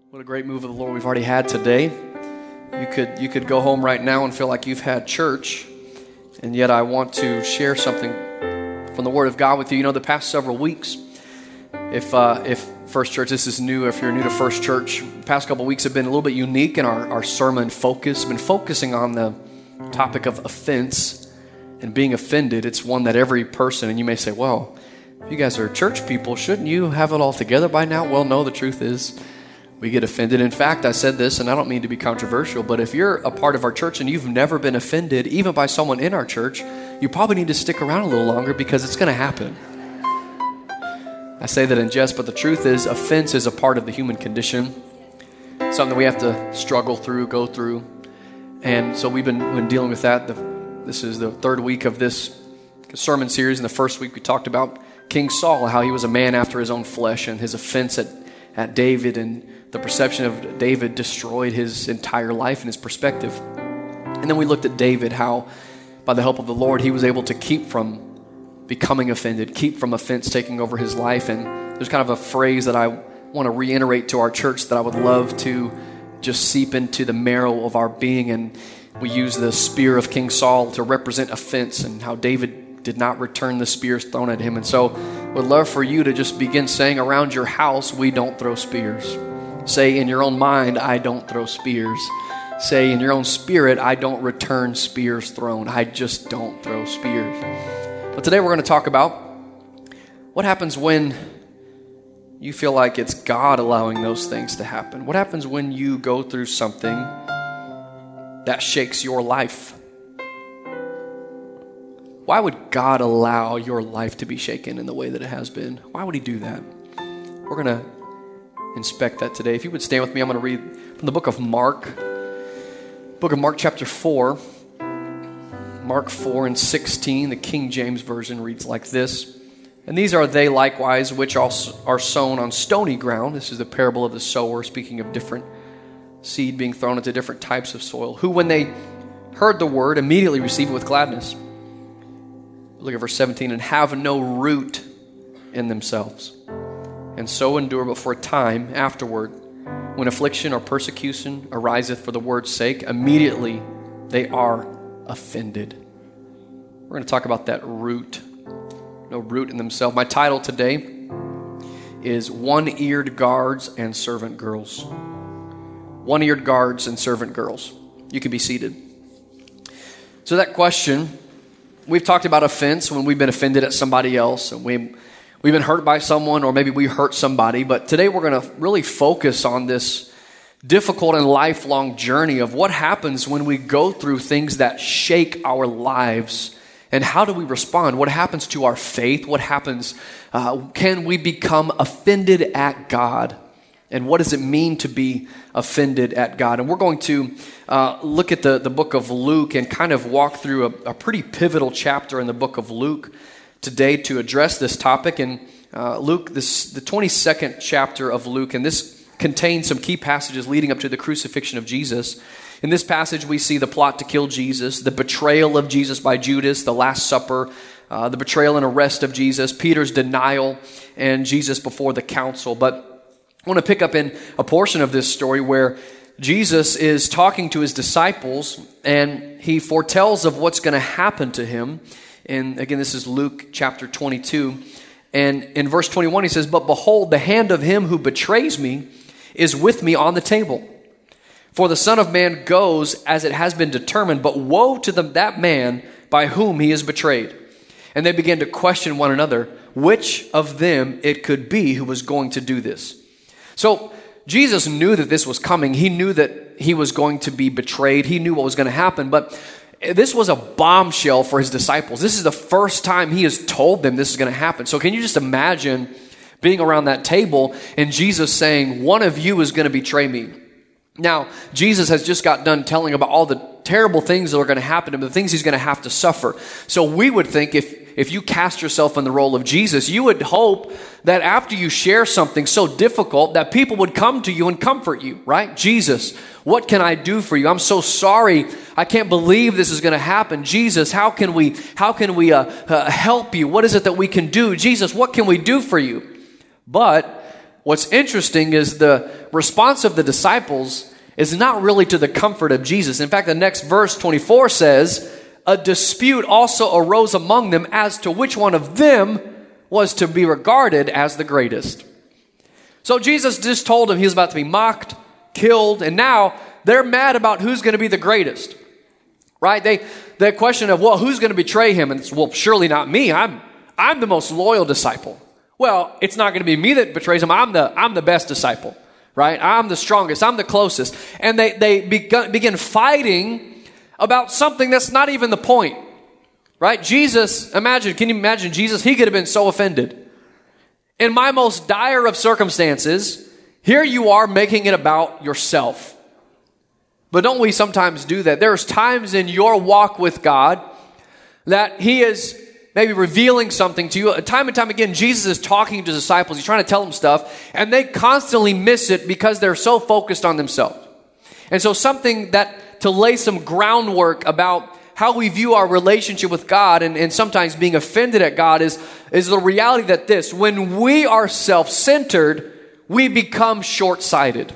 What a great move of the Lord we've already had today. You could go home right now and feel like you've had church, and yet I want to share something from the Word of God with you. You know, the past several weeks, if First Church, this is new, if you're new to First Church, the past couple weeks have been a little bit unique in our sermon focus. Been focusing on the topic of offense and being offended. It's one that every person, and you may say, well, if you guys are church people, shouldn't you have it all together by now? Well, no, the truth is, we get offended. In fact, I said this, and I don't mean to be controversial, but if you're a part of our church and you've never been offended, even by someone in our church, you probably need to stick around a little longer because it's going to happen. I say that in jest, but the truth is, offense is a part of the human condition, something we have to struggle through, go through. And so we've been dealing with that. This is the third week of this sermon series. In the first week, we talked about King Saul, how he was a man after his own flesh, and his offense at David, and the perception of David destroyed his entire life and his perspective. And then we looked at David, how by the help of the Lord, he was able to keep from becoming offended, keep from offense taking over his life. And there's kind of a phrase that I want to reiterate to our church that I would love to just seep into the marrow of our being. And we use the spear of King Saul to represent offense and how David did not return the spears thrown at him. And so would love for you to just begin saying around your house, we don't throw spears. Say in your own mind, I don't throw spears. Say in your own spirit, I don't return spears thrown. I just don't throw spears. But today we're going to talk about what happens when you feel like it's God allowing those things to happen. What happens when you go through something that shakes your life? Why would God allow your life to be shaken in the way that it has been? Why would he do that? We're going to inspect that today. If you would stand with me, I'm going to read from the book of Mark. Book of Mark chapter 4. Mark 4 and 16, the King James Version reads like this. And these are they likewise which also are sown on stony ground. This is the parable of the sower, speaking of different seed being thrown into different types of soil. Who when they heard the word immediately received it with gladness. Look at verse 17. And have no root in themselves, and so endure but for a time afterward. When affliction or persecution ariseth for the word's sake, immediately they are offended. We're going to talk about that root. No root in themselves. My title today is One-Eared Guards and Servant Girls. One-Eared Guards and Servant Girls. You can be seated. So that question, we've talked about offense when we've been offended at somebody else, and we've been hurt by someone, or maybe we hurt somebody. But today we're going to really focus on this difficult and lifelong journey of what happens when we go through things that shake our lives. And how do we respond? What happens to our faith? What happens? Can we become offended at God? And what does it mean to be offended at God? And we're going to look at the book of Luke and kind of walk through a pretty pivotal chapter in the book of Luke today to address this topic. And Luke, the 22nd chapter of Luke, and this contains some key passages leading up to the crucifixion of Jesus. In this passage, we see the plot to kill Jesus, the betrayal of Jesus by Judas, the Last Supper, the betrayal and arrest of Jesus, Peter's denial, and Jesus before the council. But I want to pick up in a portion of this story where Jesus is talking to his disciples, and he foretells of what's going to happen to him. And again, this is Luke chapter 22. And in verse 21, he says, But behold, the hand of him who betrays me is with me on the table. For the Son of Man goes as it has been determined, but woe to that man by whom he is betrayed. And they began to question one another, which of them it could be who was going to do this. So Jesus knew that this was coming. He knew that he was going to be betrayed. He knew what was going to happen, but this was a bombshell for his disciples. This is the first time he has told them this is going to happen. So can you just imagine being around that table and Jesus saying, one of you is going to betray me? Now, Jesus has just got done telling about all the terrible things that are going to happen to him, the things he's going to have to suffer. So we would think if you cast yourself in the role of Jesus, you would hope that after you share something so difficult that people would come to you and comfort you, right? Jesus, what can I do for you? I'm so sorry. I can't believe this is going to happen. Jesus, how can we help you? What is it that we can do? Jesus, what can we do for you? But What's interesting is the response of the disciples is not really to the comfort of Jesus. In fact, the next verse, 24, says, a dispute also arose among them as to which one of them was to be regarded as the greatest. So Jesus just told them he was about to be mocked, killed, and now they're mad about who's going to be the greatest. Right? The question of, well, who's going to betray him? And it's, well, surely not me. I'm the most loyal disciple. Well, it's not going to be me that betrays him. I'm the best disciple. Right? I'm the strongest. I'm the closest. And they begin fighting about something that's not even the point. Right? Jesus, can you imagine Jesus? He could have been so offended. In my most dire of circumstances, here you are making it about yourself. But don't we sometimes do that? There's times in your walk with God that he is maybe revealing something to you. Time and time again, Jesus is talking to disciples. He's trying to tell them stuff, and they constantly miss it because they're so focused on themselves. And so something that to lay some groundwork about how we view our relationship with God and sometimes being offended at God is the reality that when we are self-centered, we become short-sighted.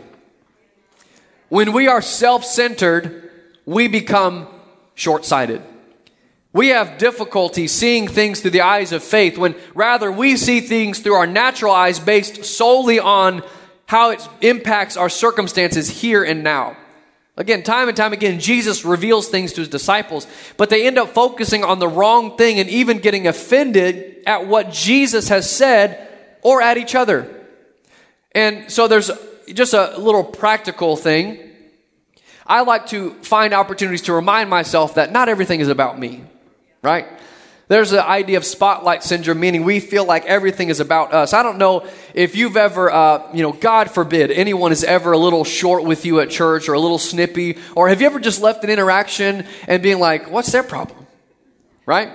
When we are self-centered, we become short-sighted. We have difficulty seeing things through the eyes of faith when rather we see things through our natural eyes based solely on how it impacts our circumstances here and now. Again, time and time again, Jesus reveals things to his disciples, but they end up focusing on the wrong thing and even getting offended at what Jesus has said or at each other. And so there's just a little practical thing. I like to find opportunities to remind myself that not everything is about me, right? There's the idea of spotlight syndrome, meaning we feel like everything is about us. I don't know if you've ever, God forbid, anyone is ever a little short with you at church or a little snippy, or have you ever just left an interaction and being like, what's their problem, right?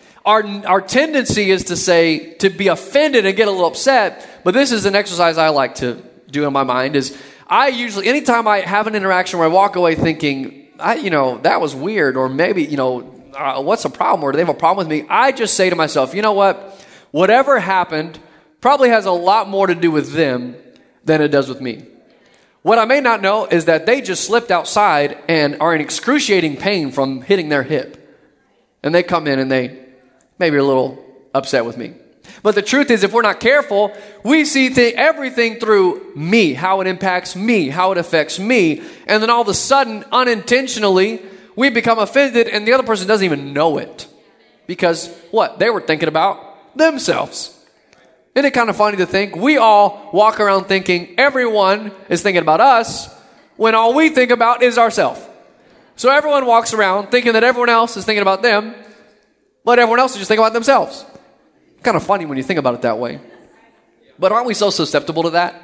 Our tendency is to be offended and get a little upset, but this is an exercise I like to do in my mind is I usually, anytime I have an interaction where I walk away thinking, that was weird, or maybe, what's the problem, or do they have a problem with me? I just say to myself, you know what? Whatever happened probably has a lot more to do with them than it does with me. What I may not know is that they just slipped outside and are in excruciating pain from hitting their hip. And they come in and they maybe are a little upset with me. But the truth is, if we're not careful, we see everything through me, how it impacts me, how it affects me. And then all of a sudden, unintentionally, we become offended and the other person doesn't even know it. Because what? They were thinking about themselves. Isn't it kind of funny to think we all walk around thinking everyone is thinking about us when all we think about is ourselves. So everyone walks around thinking that everyone else is thinking about them, but everyone else is just thinking about themselves. Kind of funny when you think about it that way. But aren't we so susceptible to that?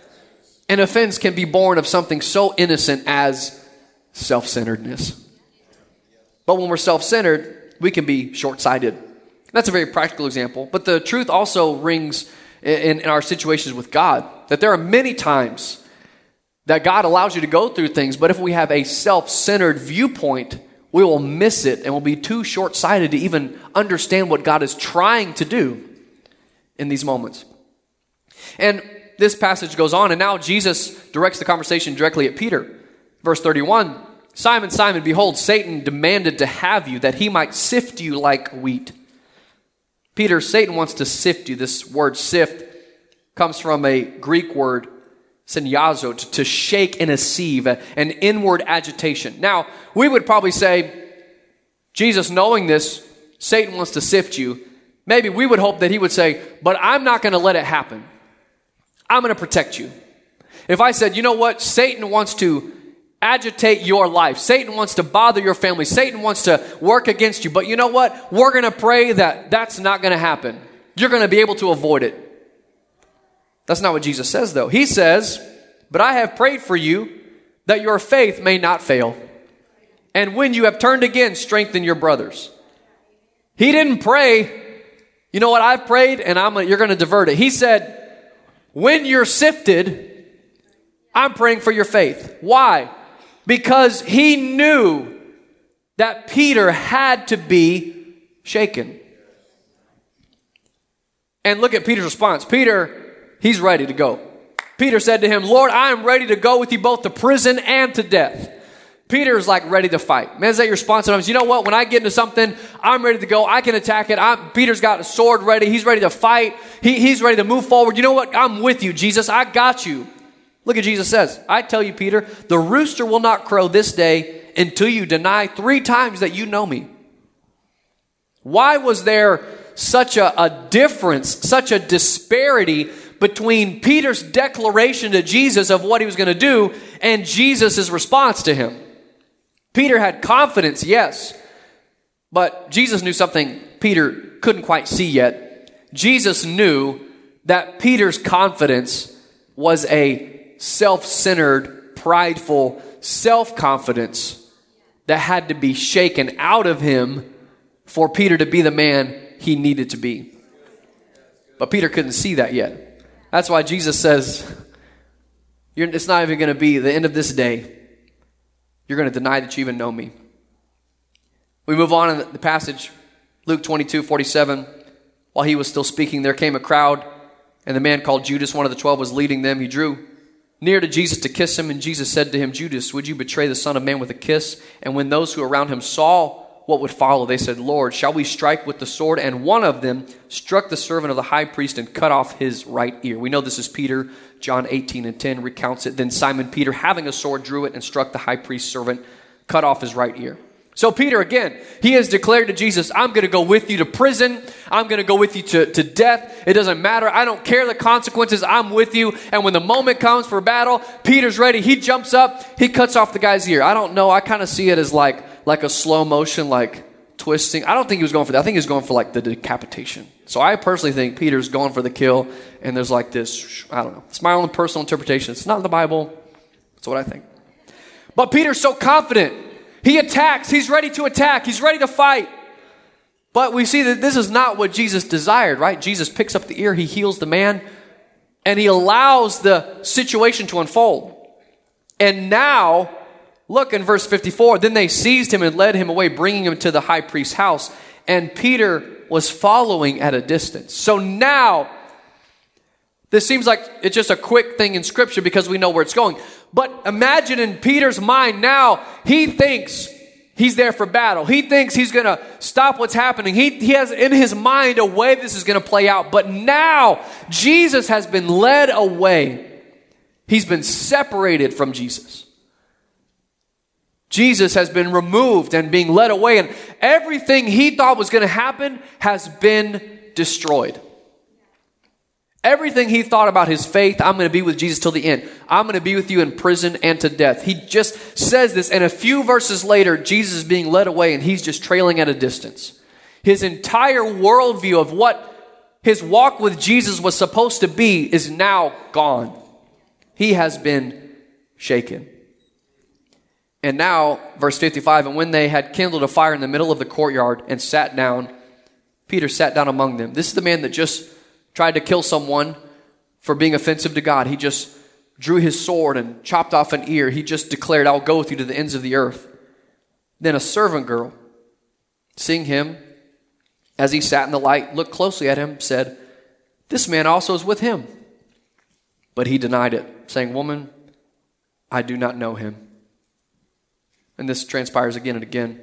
An offense can be born of something so innocent as self-centeredness. But when we're self-centered, we can be short-sighted. That's a very practical example. But the truth also rings in our situations with God, that there are many times that God allows you to go through things, but if we have a self-centered viewpoint, we will miss it and will be too short-sighted to even understand what God is trying to do in these moments. And this passage goes on, and now Jesus directs the conversation directly at Peter. Verse 31, Simon, Simon, behold, Satan demanded to have you, that he might sift you like wheat. Peter, Satan wants to sift you. This word sift comes from a Greek word, synyazo, to shake in a sieve, an inward agitation. Now, we would probably say, Jesus, knowing this, Satan wants to sift you. Maybe we would hope that he would say, but I'm not going to let it happen. I'm going to protect you. If I said, you know what, Satan wants to agitate your life. Satan wants to bother your family. Satan wants to work against you. But you know what? We're going to pray that that's not going to happen. You're going to be able to avoid it. That's not what Jesus says, though. He says, but I have prayed for you that your faith may not fail. And when you have turned again, strengthen your brothers. He didn't pray, you know what, I've prayed and you're going to divert it. He said, when you're sifted, I'm praying for your faith. Why? Because he knew that Peter had to be shaken. And look at Peter's response. Peter, he's ready to go. Peter said to him, Lord, I am ready to go with you both to prison and to death. Peter is like ready to fight. Man, is that your response sometimes? You know what? When I get into something, I'm ready to go. I can attack it. Peter's got a sword ready. He's ready to fight. He's ready to move forward. You know what? I'm with you, Jesus. I got you. Look at Jesus says, I tell you, Peter, the rooster will not crow this day until you deny 3 times that you know me. Why was there such a difference, such a disparity between Peter's declaration to Jesus of what he was going to do and Jesus' response to him? Peter had confidence, yes, but Jesus knew something Peter couldn't quite see yet. Jesus knew that Peter's confidence was a self-centered, prideful self-confidence that had to be shaken out of him for Peter to be the man he needed to be. But Peter couldn't see that yet. That's why Jesus says, it's not even going to be the end of this day. You're going to deny that you even know me. We move on in the passage, Luke 22:47. While he was still speaking, there came a crowd, and the man called Judas, one of the 12, was leading them. He drew near to Jesus to kiss him, and Jesus said to him, Judas, would you betray the Son of Man with a kiss? And when those who were around him saw what would follow, they said, Lord, shall we strike with the sword? And one of them struck the servant of the high priest and cut off his right ear. We know this is Peter. John 18:10 recounts it. Then Simon Peter, having a sword, drew it and struck the high priest's servant, cut off his right ear. So Peter, again, he has declared to Jesus, I'm going to go with you to prison. I'm going to go with you to death. It doesn't matter. I don't care the consequences. I'm with you. And when the moment comes for battle, Peter's ready. He jumps up. He cuts off the guy's ear. I don't know. I kind of see it as like a slow motion, like twisting. I don't think he was going for that. I think he was going for like the decapitation. So I personally think Peter's going for the kill. And there's like this, I don't know. It's my own personal interpretation. It's not in the Bible. That's what I think. But Peter's so confident. He attacks. He's ready to attack. He's ready to fight. But we see that this is not what Jesus desired, right? Jesus picks up the ear. He heals the man. And he allows the situation to unfold. And now, look in verse 54. Then they seized him and led him away, bringing him to the high priest's house. And Peter was following at a distance. So now, this seems like it's just a quick thing in Scripture because we know where it's going. But imagine in Peter's mind now, he thinks he's there for battle. He thinks he's going to stop what's happening. He has in his mind a way this is going to play out. But now, Jesus has been led away. He's been separated from Jesus. Jesus has been removed and being led away. And everything he thought was going to happen has been destroyed. Everything he thought about his faith, I'm going to be with Jesus till the end. I'm going to be with you in prison and to death. He just says this, and a few verses later, Jesus is being led away, and he's just trailing at a distance. His entire worldview of what his walk with Jesus was supposed to be is now gone. He has been shaken. And now, verse 55, and when they had kindled a fire in the middle of the courtyard and sat down, Peter sat down among them. This is the man that just tried to kill someone for being offensive to God. He just drew his sword and chopped off an ear. He just declared, I'll go with you to the ends of the earth. Then a servant girl, seeing him as he sat in the light, looked closely at him, said, this man also is with him. But he denied it, saying, woman, I do not know him. And this transpires again and again.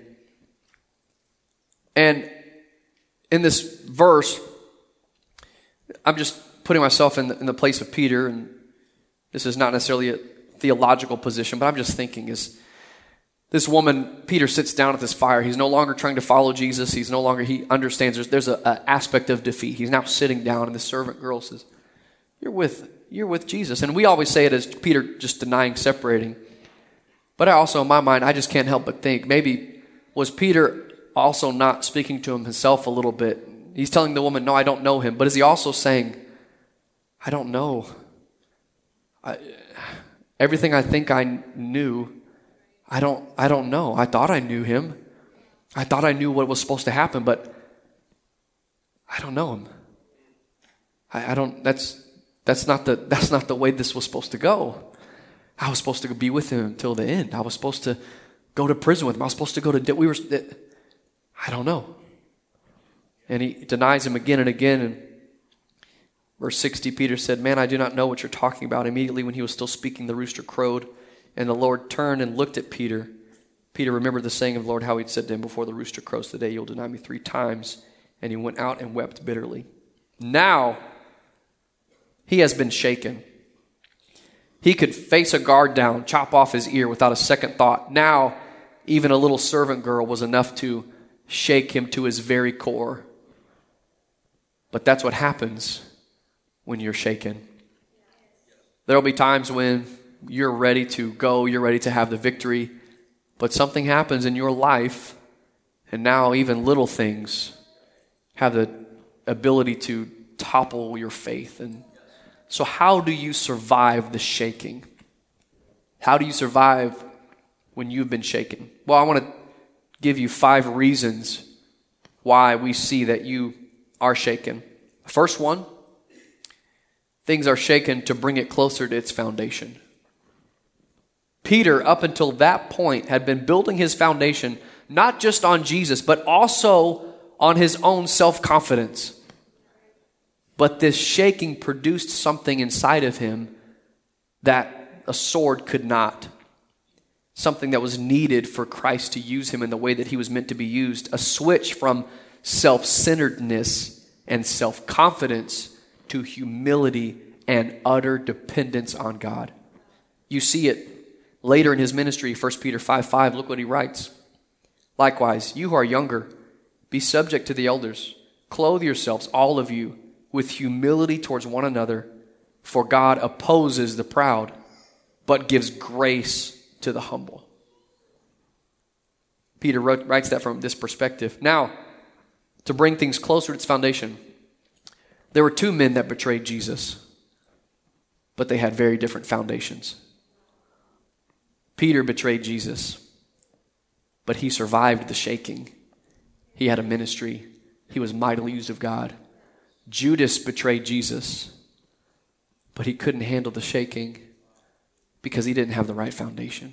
And in this verse, I'm just putting myself in the place of Peter, and this is not necessarily a theological position, but I'm just thinking is this woman, Peter sits down at this fire. He's no longer trying to follow Jesus. He understands there's an aspect of defeat. He's now sitting down, and the servant girl says, you're with Jesus. And we always say it as Peter just denying, separating. But I also, in my mind, I just can't help but think, maybe was Peter also not speaking to himself a little bit? He's telling the woman, no, I don't know him. But is he also saying, I don't know. Everything I think I knew, I don't know. I thought I knew him. I thought I knew what was supposed to happen, but I don't know him. I don't, that's not the way this was supposed to go. I was supposed to be with him until the end. I was supposed to go to prison with him. I was supposed to go to, I don't know. And he denies him again and again. Verse 60, Peter said, "Man, I do not know what you're talking about." Immediately when he was still speaking, the rooster crowed, and the Lord turned and looked at Peter. Peter remembered the saying of the Lord, how he'd said to him, "Before the rooster crows today, you'll deny me 3 times." And he went out and wept bitterly. Now, he has been shaken. He could face a guard down, chop off his ear without a second thought. Now, even a little servant girl was enough to shake him to his very core. But that's what happens when you're shaken. There'll be times when you're ready to go, you're ready to have the victory, but something happens in your life, and now even little things have the ability to topple your faith. And so how do you survive the shaking? How do you survive when you've been shaken? Well, I want to give you 5 reasons why we see that you are shaken. First one, things are shaken to bring it closer to its foundation. Peter, up until that point, had been building his foundation not just on Jesus, but also on his own self-confidence. But this shaking produced something inside of him that a sword could not. Something that was needed for Christ to use him in the way that he was meant to be used. A switch from self-centeredness and self-confidence to humility and utter dependence on God. You see it later in his ministry, 1 Peter 5:5. Look what he writes. "Likewise, you who are younger, be subject to the elders. Clothe yourselves, all of you, with humility towards one another, for God opposes the proud, but gives grace to the humble." Peter writes that from this perspective. Now, to bring things closer to its foundation, there were 2 men that betrayed Jesus, but they had very different foundations. Peter betrayed Jesus, but he survived the shaking. He had a ministry. He was mightily used of God. Judas betrayed Jesus, but he couldn't handle the shaking because he didn't have the right foundation.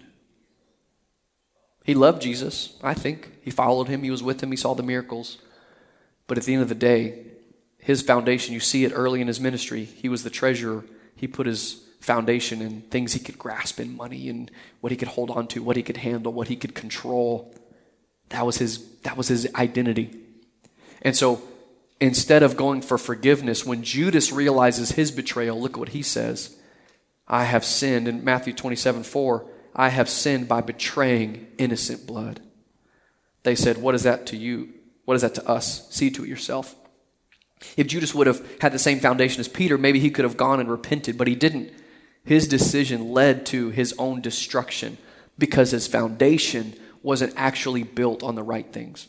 He loved Jesus, I think. He followed him. He was with him. He saw the miracles. But at the end of the day, his foundation, you see it early in his ministry. He was the treasurer. He put his foundation in things he could grasp in money and what he could hold on to, what he could handle, what he could control. That was his identity. And so instead of going for forgiveness, when Judas realizes his betrayal, look what he says. "I have sinned," in Matthew 27:4, "I have sinned by betraying innocent blood." They said, "What is that to you? What is that to us? See to it yourself." If Judas would have had the same foundation as Peter, maybe he could have gone and repented, but he didn't. His decision led to his own destruction because his foundation wasn't actually built on the right things.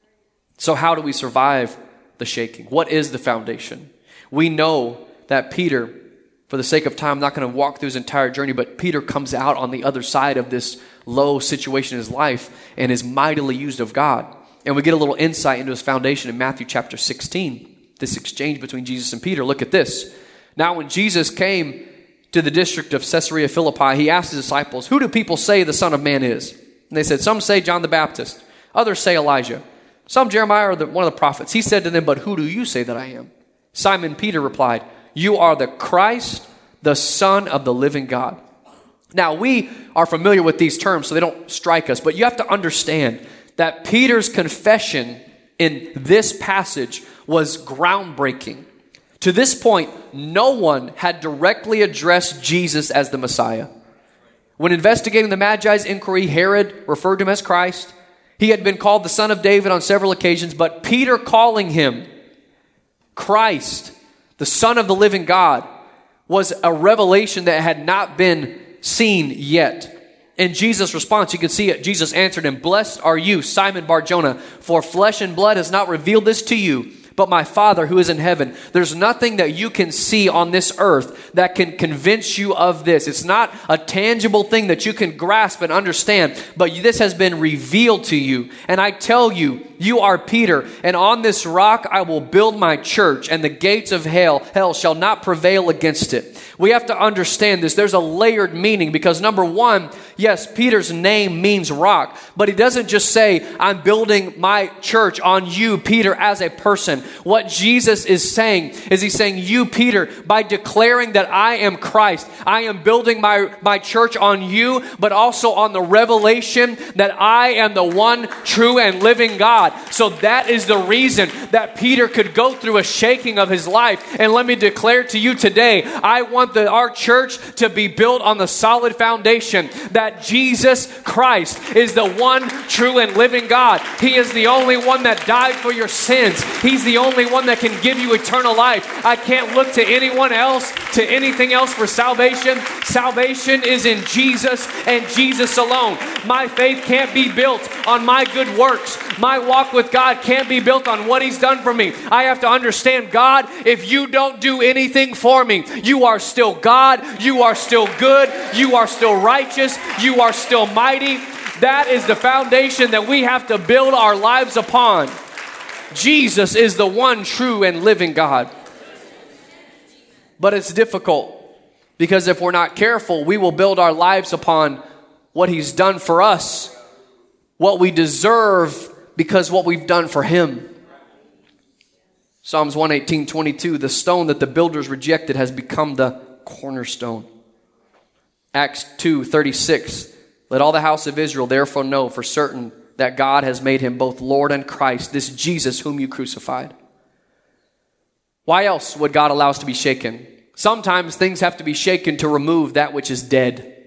So how do we survive the shaking? What is the foundation? We know that Peter, for the sake of time, I'm not going to walk through his entire journey, but Peter comes out on the other side of this low situation in his life and is mightily used of God. And we get a little insight into his foundation in Matthew chapter 16. This exchange between Jesus and Peter. Look at this. "Now when Jesus came to the district of Caesarea Philippi, he asked his disciples, 'Who do people say the Son of Man is?' And they said, 'Some say John the Baptist. Others say Elijah. Some Jeremiah or one of the prophets.' He said to them, 'But who do you say that I am?' Simon Peter replied, 'You are the Christ, the Son of the living God.'" Now we are familiar with these terms, so they don't strike us, but you have to understand that Peter's confession in this passage was groundbreaking. To this point, no one had directly addressed Jesus as the Messiah. When investigating the Magi's inquiry, Herod referred to him as Christ. He had been called the Son of David on several occasions, but Peter calling him Christ, the Son of the living God, was a revelation that had not been seen yet. In Jesus' response, you can see it. Jesus answered him, "Blessed are you, Simon Bar-Jonah, for flesh and blood has not revealed this to you, but my Father who is in heaven." There's nothing that you can see on this earth that can convince you of this. It's not a tangible thing that you can grasp and understand, but this has been revealed to you. And I tell you, you are Peter, and on this rock I will build my church, and the gates of hell shall not prevail against it. We have to understand this. There's a layered meaning because number one, yes, Peter's name means rock, but he doesn't just say, I'm building my church on you, Peter, as a person. What Jesus is saying is he's saying, you, Peter, by declaring that I am Christ, I am building my church on you, but also on the revelation that I am the one true and living God. So that is the reason that Peter could go through a shaking of his life. And let me declare to you today, I want our church to be built on the solid foundation that Jesus Christ is the one true and living God. He is the only one that died for your sins. He's the only one that can give you eternal life. I can't look to anyone else, to anything else for salvation. Salvation is in Jesus and Jesus alone. My faith can't be built on my good works. My walk with God can't be built on what He's done for me. I have to understand, God, if you don't do anything for me, you are still God, you are still good, you are still righteous, you are still mighty. That is the foundation that we have to build our lives upon. Jesus is the one true and living God. But it's difficult because if we're not careful, we will build our lives upon what He's done for us, what we deserve because what we've done for Him. Psalms 118:22, the stone that the builders rejected has become the cornerstone. Acts 2:36, let all the house of Israel therefore know for certain that God has made Him both Lord and Christ, this Jesus whom you crucified. Why else would God allow us to be shaken? Sometimes things have to be shaken to remove that which is dead.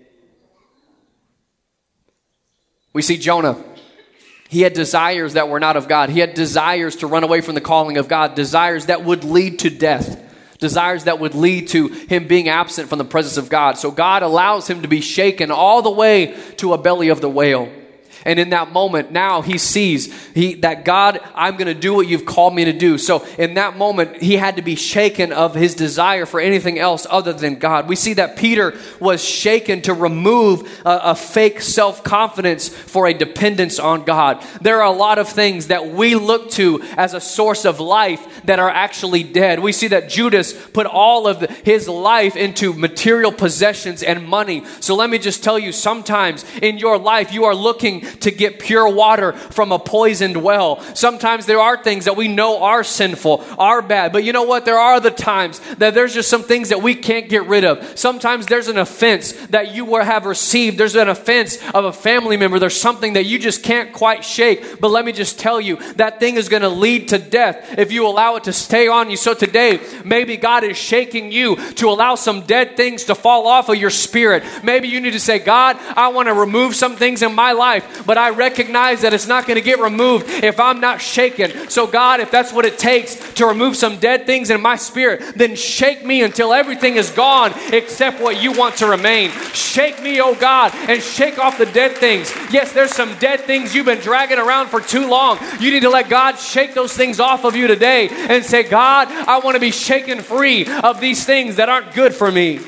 We see Jonah. He had desires that were not of God. He had desires to run away from the calling of God, desires that would lead to death, desires that would lead to him being absent from the presence of God. So God allows him to be shaken all the way to a belly of the whale. And in that moment, now he sees that God, I'm going to do what you've called me to do. So in that moment, he had to be shaken of his desire for anything else other than God. We see that Peter was shaken to remove a fake self-confidence for a dependence on God. There are a lot of things that we look to as a source of life that are actually dead. We see that Judas put all of his life into material possessions and money. So let me just tell you, sometimes in your life, you are looking to get pure water from a poisoned well. Sometimes there are things that we know are sinful, are bad. But you know what? There are other times that there's just some things that we can't get rid of. Sometimes there's an offense that you have received. There's an offense of a family member. There's something that you just can't quite shake. But let me just tell you, that thing is going to lead to death if you allow it to stay on you. So today, maybe God is shaking you to allow some dead things to fall off of your spirit. Maybe you need to say, God, I want to remove some things in my life, but I recognize that it's not going to get removed if I'm not shaken. So God, if that's what it takes to remove some dead things in my spirit, then shake me until everything is gone except what you want to remain. Shake me, oh God, and shake off the dead things. Yes, there's some dead things you've been dragging around for too long. You need to let God shake those things off of you today and say, God, I want to be shaken free of these things that aren't good for me.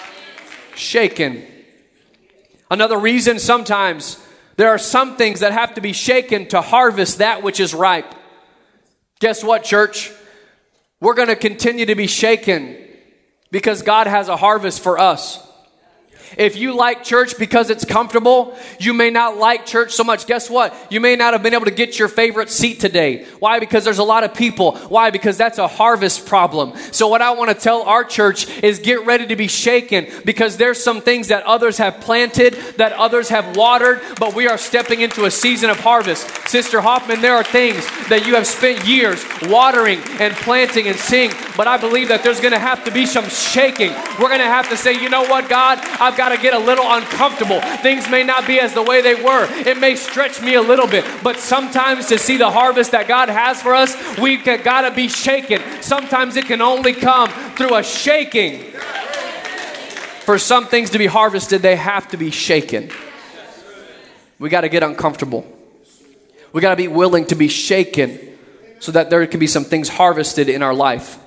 Shaken. Another reason sometimes there are some things that have to be shaken to harvest that which is ripe. Guess what, church? We're going to continue to be shaken because God has a harvest for us. If you like church because it's comfortable, you may not like church so much. Guess what? You may not have been able to get your favorite seat today. Why? Because there's a lot of people. Why? Because that's a harvest problem. So what I want to tell our church is get ready to be shaken because there's some things that others have planted, that others have watered, but we are stepping into a season of harvest. Sister Hoffman, there are things that you have spent years watering and planting and seeing, but I believe that there's going to have to be some shaking. We're going to have to say, you know what, God? I've got to get a little uncomfortable. Things may not be as the way they were. It may stretch me a little bit, but sometimes to see the harvest that God has for us, we got to be shaken. Sometimes it can only come through a shaking. For some things to be harvested, they have to be shaken. We got to get uncomfortable. We got to be willing to be shaken so that there can be some things harvested in our life.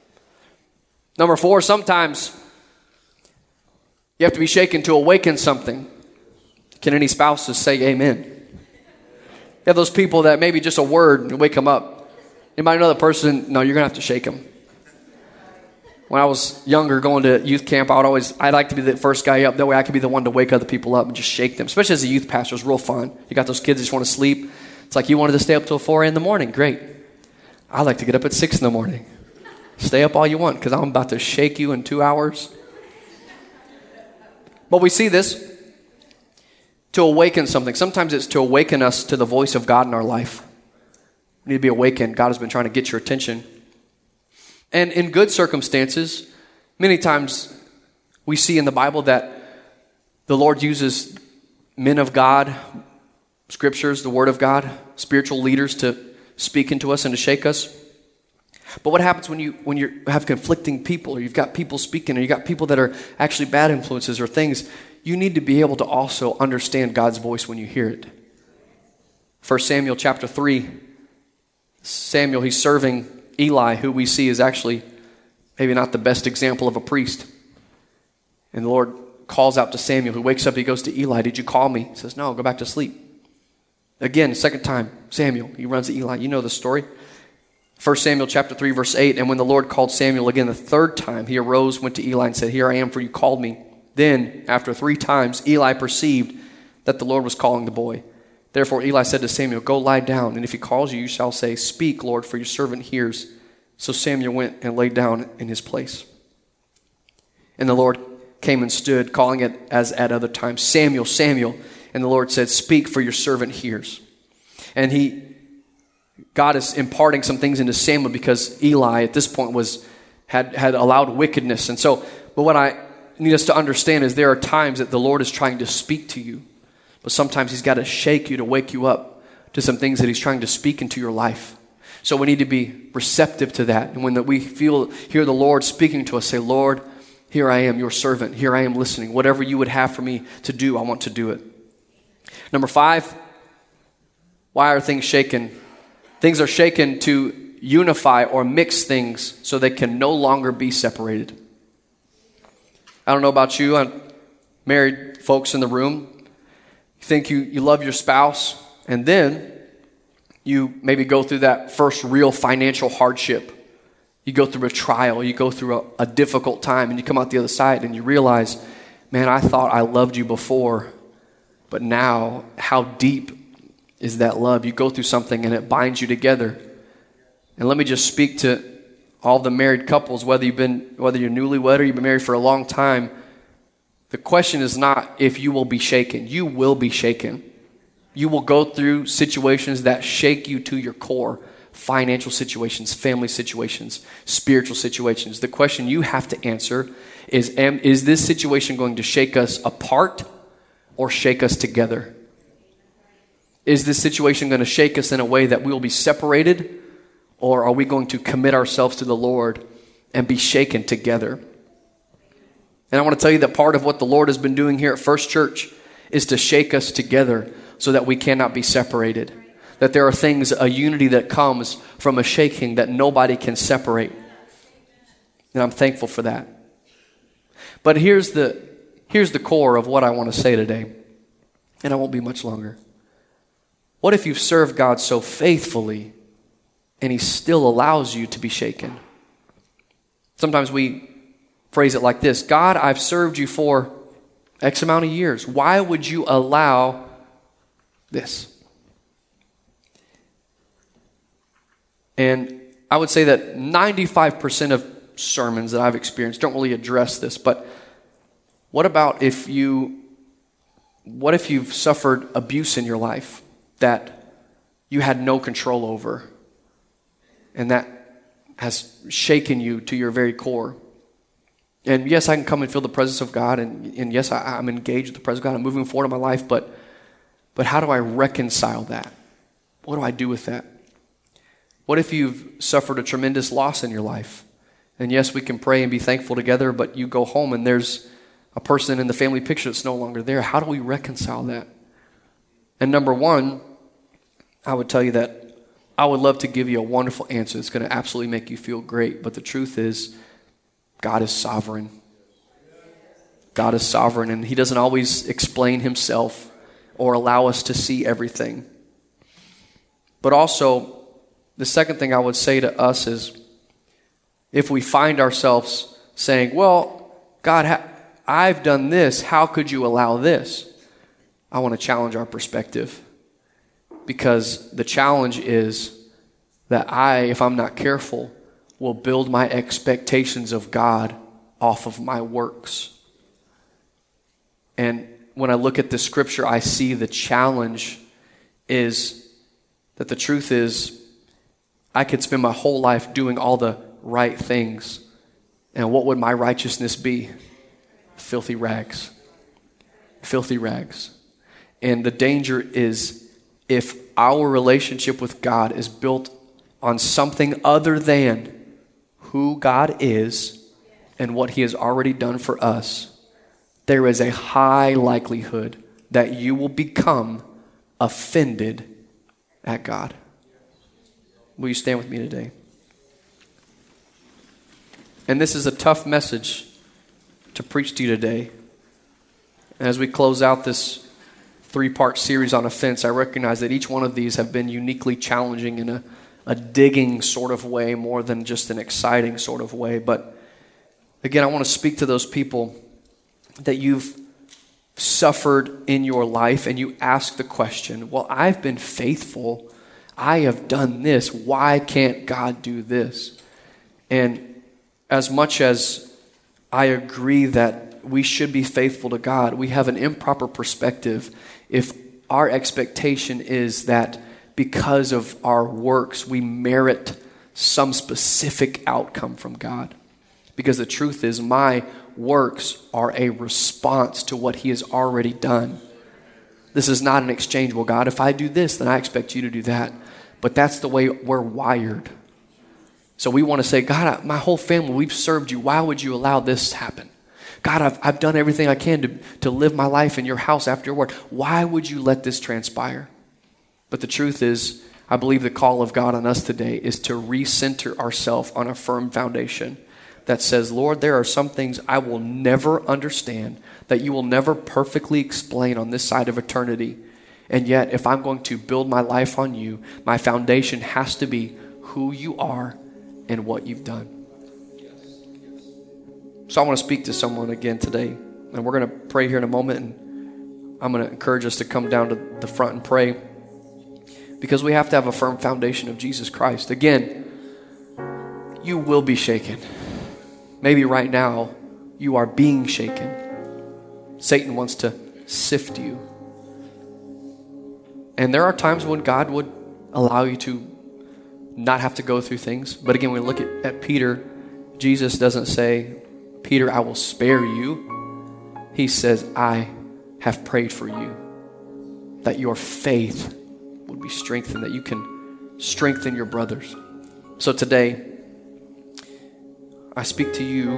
Number 4, sometimes you have to be shaken to awaken something. Can any spouses say amen? You have those people that maybe just a word and wake them up. Anybody know the person? No, you're going to have to shake them. When I was younger, going to youth camp, I'd like to be the first guy up. That way I could be the one to wake other people up and just shake them. Especially as a youth pastor, it's real fun. You got those kids that just want to sleep. It's like you wanted to stay up till 4 a.m. Great. I like to get up at 6 a.m. Stay up all you want because I'm about to shake you in 2 hours. But we see this to awaken something. Sometimes it's to awaken us to the voice of God in our life. We need to be awakened. God has been trying to get your attention. And in good circumstances, many times we see in the Bible that the Lord uses men of God, scriptures, the Word of God, spiritual leaders to speak into us and to shake us. But what happens when you have conflicting people, or you've got people speaking, or you've got people that are actually bad influences or things? You need to be able to also understand God's voice when you hear it. 1 Samuel chapter 3, Samuel, he's serving Eli, who we see is actually maybe not the best example of a priest. And the Lord calls out to Samuel, who wakes up, he goes to Eli, "Did you call me?" He says, "No, go back to sleep." Again, second time, Samuel, he runs to Eli. You know the story. 1 Samuel chapter 3, verse 8, "And when the Lord called Samuel again the third time, he arose, went to Eli, and said, 'Here I am, for you called me.' Then, after 3 times, Eli perceived that the Lord was calling the boy. Therefore Eli said to Samuel, 'Go lie down, and if he calls you, you shall say, Speak, Lord, for your servant hears.' So Samuel went and lay down in his place. And the Lord came and stood, calling it as at other times, 'Samuel, Samuel.' And the Lord said, 'Speak, for your servant hears.'" And God is imparting some things into Samuel because Eli at this point had allowed wickedness. And so, but what I need us to understand is there are times that the Lord is trying to speak to you. But sometimes he's got to shake you to wake you up to some things that he's trying to speak into your life. So we need to be receptive to that. And when we hear the Lord speaking to us, say, "Lord, here I am, your servant. Here I am listening. Whatever you would have for me to do, I want to do it." Number 5, why are things shaken? Things are shaken to unify or mix things so they can no longer be separated. I don't know about you. I'm married folks in the room. You think you love your spouse, and then you maybe go through that first real financial hardship. You go through a trial, you go through a difficult time, and you come out the other side and you realize, man, I thought I loved you before, but now how deep is that love? You go through something and it binds you together. And let me just speak to all the married couples, whether you're newlywed or you've been married for a long time. The question is not if you will be shaken. You will be shaken. You will go through situations that shake you to your core. Financial situations, family situations, spiritual situations. The question you have to answer is this situation going to shake us apart or shake us together? Is this situation going to shake us in a way that we will be separated, or are we going to commit ourselves to the Lord and be shaken together? And I want to tell you that part of what the Lord has been doing here at First Church is to shake us together so that we cannot be separated. That there are things, a unity that comes from a shaking that nobody can separate. And I'm thankful for that. But here's the core of what I want to say today. And I won't be much longer. What if you've served God so faithfully and he still allows you to be shaken? Sometimes we phrase it like this: God, I've served you for X amount of years. Why would you allow this? And I would say that 95% of sermons that I've experienced don't really address this, but what if you've suffered abuse in your life that you had no control over, and that has shaken you to your very core? And yes, I can come and feel the presence of God, and yes, I'm engaged with the presence of God. I'm moving forward in my life, but how do I reconcile that? What do I do with that? What if you've suffered a tremendous loss in your life? And yes, we can pray and be thankful together, but you go home and there's a person in the family picture that's no longer there. How do we reconcile that? And number one, I would tell you that I would love to give you a wonderful answer that's going to absolutely make you feel great, but the truth is, God is sovereign. God is sovereign, and he doesn't always explain himself or allow us to see everything. But also, the second thing I would say to us is, if we find ourselves saying, well, God, I've done this. How could you allow this? I want to challenge our perspective, because the challenge is that if I'm not careful, will build my expectations of God off of my works. And when I look at the scripture, I see the challenge is that the truth is I could spend my whole life doing all the right things, and what would my righteousness be? Filthy rags. Filthy rags. And the danger is if our relationship with God is built on something other than who God is and what he has already done for us, there is a high likelihood that you will become offended at God. Will you stand with me today? And this is a tough message to preach to you today. As we close out this 3-part series on offense, I recognize that each one of these have been uniquely challenging in a digging sort of way more than just an exciting sort of way. But again, I want to speak to those people that you've suffered in your life and you ask the question, well, I've been faithful. I have done this. Why can't God do this? And as much as I agree that we should be faithful to God, we have an improper perspective if our expectation is that because of our works, we merit some specific outcome from God. Because the truth is, my works are a response to what he has already done. This is not an exchange. Well, God, if I do this, then I expect you to do that. But that's the way we're wired. So we want to say, God, my whole family, we've served you. Why would you allow this to happen? God, I've done everything I can to live my life in your house after your word. Why would you let this transpire? But the truth is, I believe the call of God on us today is to recenter ourselves on a firm foundation that says, Lord, there are some things I will never understand, that you will never perfectly explain on this side of eternity. And yet, if I'm going to build my life on you, my foundation has to be who you are and what you've done. So I want to speak to someone again today, and we're going to pray here in a moment, and I'm going to encourage us to come down to the front and pray, because we have to have a firm foundation of Jesus Christ. Again, you will be shaken. Maybe right now you are being shaken. Satan wants to sift you. And there are times when God would allow you to not have to go through things. But again, when we look at Peter, Jesus doesn't say, Peter, I will spare you. He says, I have prayed for you, that your faith would be strengthened, that you can strengthen your brothers. So today, I speak to you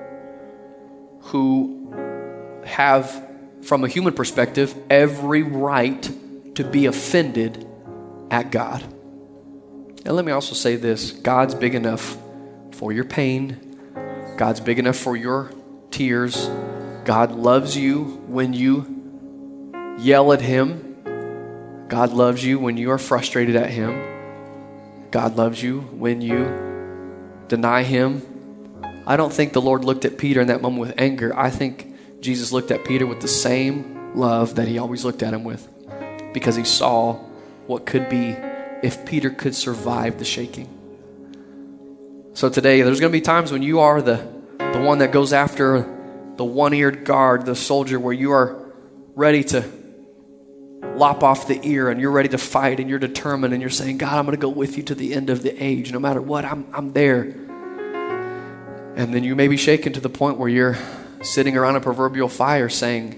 who have, from a human perspective, every right to be offended at God. And let me also say this, God's big enough for your pain. God's big enough for your tears. God loves you when you yell at him. God loves you when you are frustrated at him. God loves you when you deny him. I don't think the Lord looked at Peter in that moment with anger. I think Jesus looked at Peter with the same love that he always looked at him with, because he saw what could be if Peter could survive the shaking. So today, there's going to be times when you are the one that goes after the one-eared guard, the soldier, where you are ready to lop off the ear and you're ready to fight and you're determined and you're saying, God, I'm going to go with you to the end of the age. No matter what, I'm there. And then you may be shaken to the point where you're sitting around a proverbial fire saying,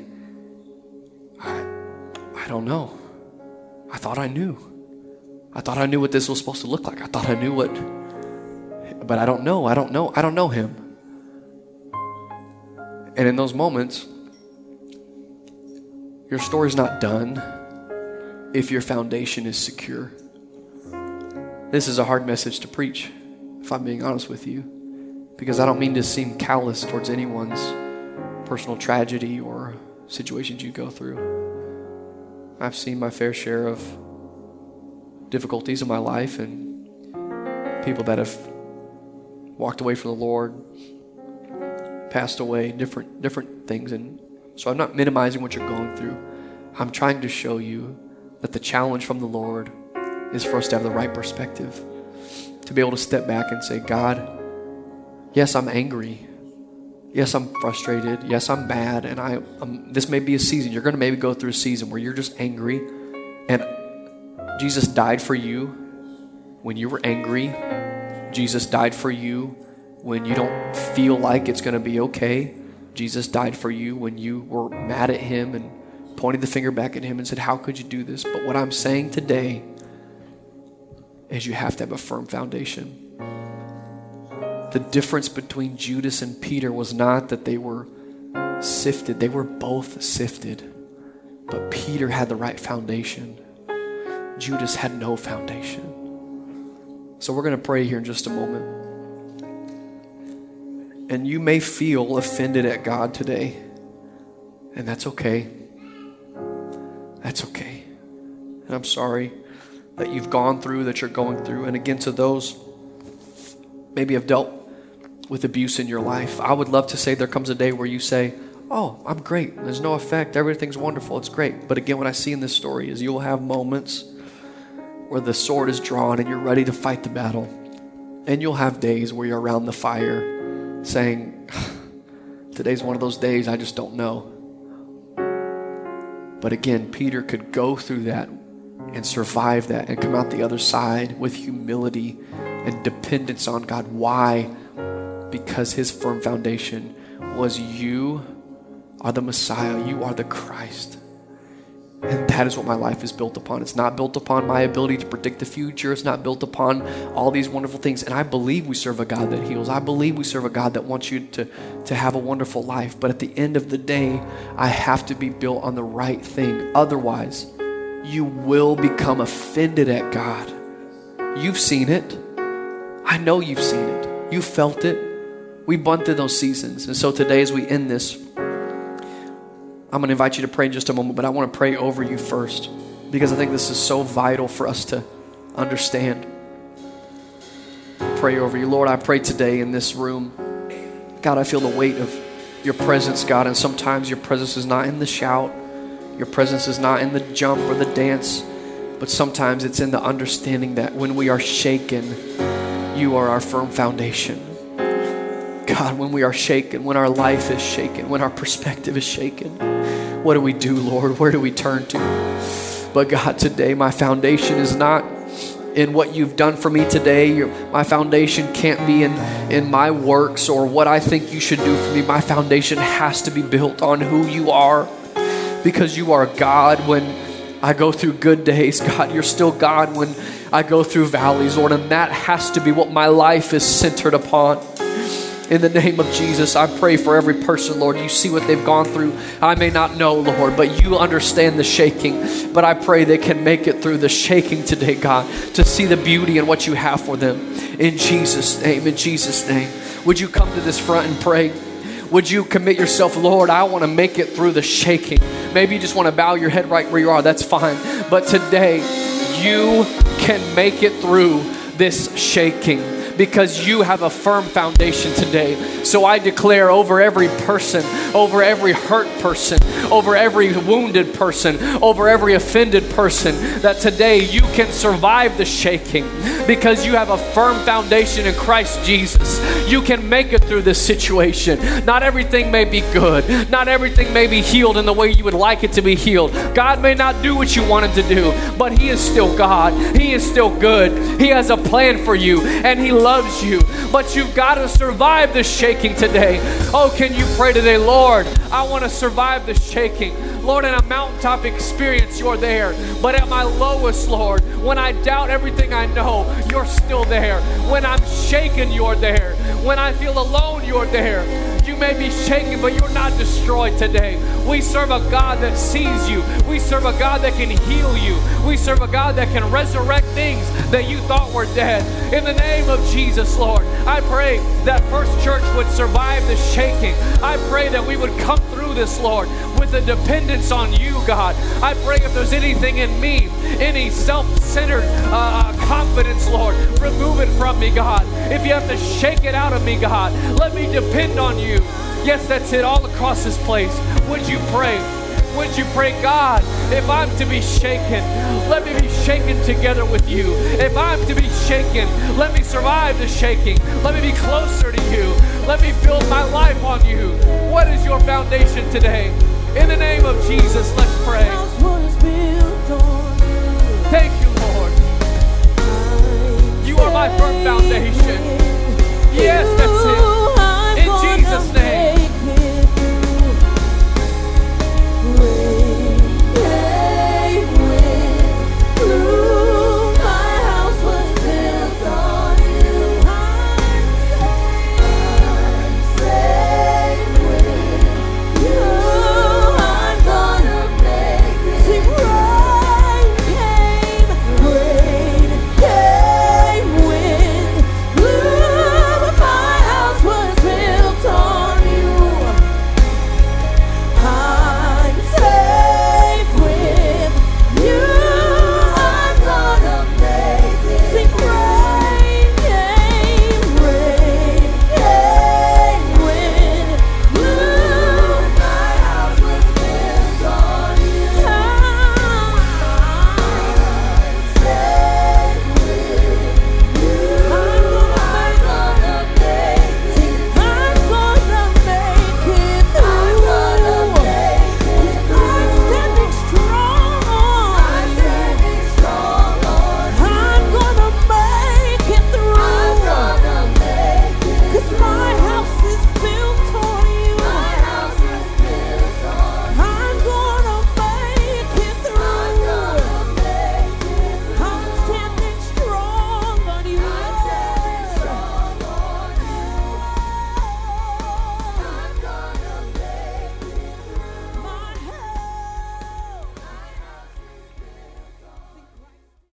I don't know. I thought I knew. I thought I knew what this was supposed to look like. I thought I knew what, but I don't know. I don't know him. And in those moments, your story's not done if your foundation is secure. This is a hard message to preach, if I'm being honest with you, because I don't mean to seem callous towards anyone's personal tragedy or situations you go through. I've seen my fair share of difficulties in my life and people that have walked away from the Lord, passed away, different things. And so I'm not minimizing what you're going through. I'm trying to show you that the challenge from the Lord is for us to have the right perspective, to be able to step back and say, God, yes, I'm angry. Yes, I'm frustrated. Yes, I'm mad. And this may be a season. You're going to maybe go through a season where you're just angry. And Jesus died for you when you were angry. Jesus died for you when you don't feel like it's going to be okay. Jesus died for you when you were mad at him and pointed the finger back at him and said, how could you do this? But what I'm saying today is you have to have a firm foundation. The difference between Judas and Peter was not that they were sifted. They were both sifted. But Peter had the right foundation. Judas had no foundation. So we're going to pray here in just a moment. And you may feel offended at God today. And that's okay. That's okay. And I'm sorry that you've gone through, that you're going through. And again, to those maybe have dealt with abuse in your life, I would love to say there comes a day where you say, oh, I'm great. There's no effect. Everything's wonderful. It's great. But again, what I see in this story is you'll have moments where the sword is drawn and you're ready to fight the battle. And you'll have days where you're around the fire saying, today's one of those days I just don't know. But again, Peter could go through that and survive that and come out the other side with humility and dependence on God. Why? Because his firm foundation was you are the Messiah. You are the Christ. And that is what my life is built upon. It's not built upon my ability to predict the future. It's not built upon all these wonderful things. And I believe we serve a God that heals. I believe we serve a God that wants you to have a wonderful life. But at the end of the day, I have to be built on the right thing. Otherwise, you will become offended at God. You've seen it. I know you've seen it. You felt it. We've gone through those seasons. And so today as we end this, I'm going to invite you to pray in just a moment, but I want to pray over you first because I think this is so vital for us to understand. Pray over you. Lord, I pray today in this room. God, I feel the weight of your presence, God, and sometimes your presence is not in the shout. Your presence is not in the jump or the dance, but sometimes it's in the understanding that when we are shaken, you are our firm foundation. God, when we are shaken, when our life is shaken, when our perspective is shaken, what do we do, Lord? Where do we turn to? But God, today my foundation is not in what you've done for me today. My foundation can't be in my works or what I think you should do for me. My foundation has to be built on who you are, because you are God when I go through good days. God, you're still God when I go through valleys, Lord, and that has to be what my life is centered upon. In the name of Jesus, I pray for every person, Lord. You see what they've gone through. I may not know, Lord, but you understand the shaking. But I pray they can make it through the shaking today, God, to see the beauty in what you have for them. In Jesus' name, in Jesus' name. Would you come to this front and pray? Would you commit yourself, Lord, I want to make it through the shaking. Maybe you just want to bow your head right where you are. That's fine. But today, you can make it through this shaking, because you have a firm foundation today. So I declare over every person, over every hurt person, over every wounded person, over every offended person, that today you can survive the shaking because you have a firm foundation in Christ Jesus. You can make it through this situation. Not everything may be good. Not everything may be healed in the way you would like it to be healed. God may not do what you want him to do, but he is still God. He is still good. He has a plan for you, and he loves you. But you've got to survive the shaking today. Oh, can you pray today, Lord, I want to survive the shaking. Lord, in a mountaintop experience, you're there. But at my lowest, Lord, when I doubt everything I know, you're still there. When I'm shaken, you're there. When I feel alone, you're there. You may be shaken, but you're not destroyed today. We serve a God that sees you. We serve a God that can heal you. We serve a God that can resurrect things that you thought were dead. In the name of Jesus, Lord, I pray that First Church would survive the shaking. I pray that we would come through this, Lord, with a dependence on you, God. I pray if there's anything in me, any self-centered confidence, Lord, remove it from me, God. If you have to shake it out of me, God, let me depend on you. Yes, that's it, all across this place. Would you pray? Would you pray, God, if I'm to be shaken, let me be shaken together with you. If I'm to be shaken, let me survive the shaking. Let me be closer to you. Let me build my life on you. What is your foundation today? In the name of Jesus, let's pray.